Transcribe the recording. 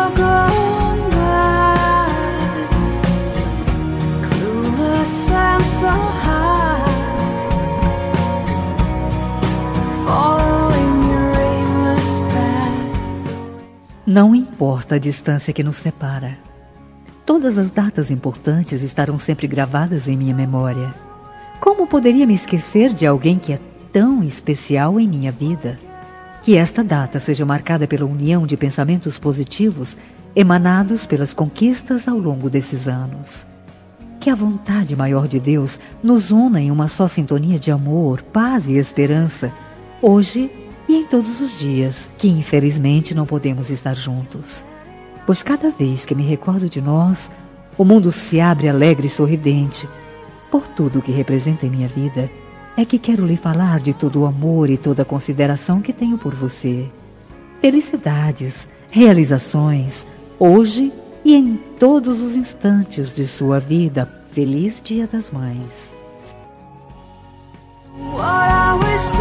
gone by, clueless and so high, following your aimless path. Não importa a distância que nos separa, todas as datas importantes estarão sempre gravadas em minha memória. Como poderia me esquecer de alguém que é tão especial em minha vida? Que esta data seja marcada pela união de pensamentos positivos emanados pelas conquistas ao longo desses anos. Que a vontade maior de Deus nos una em uma só sintonia de amor, paz e esperança, hoje e em todos os dias que infelizmente não podemos estar juntos. Pois cada vez que me recordo de nós, o mundo se abre alegre e sorridente. Por tudo o que representa em minha vida, é que quero lhe falar de todo o amor e toda a consideração que tenho por você. Felicidades, realizações, hoje e em todos os instantes de sua vida. Feliz Dia das Mães. What I was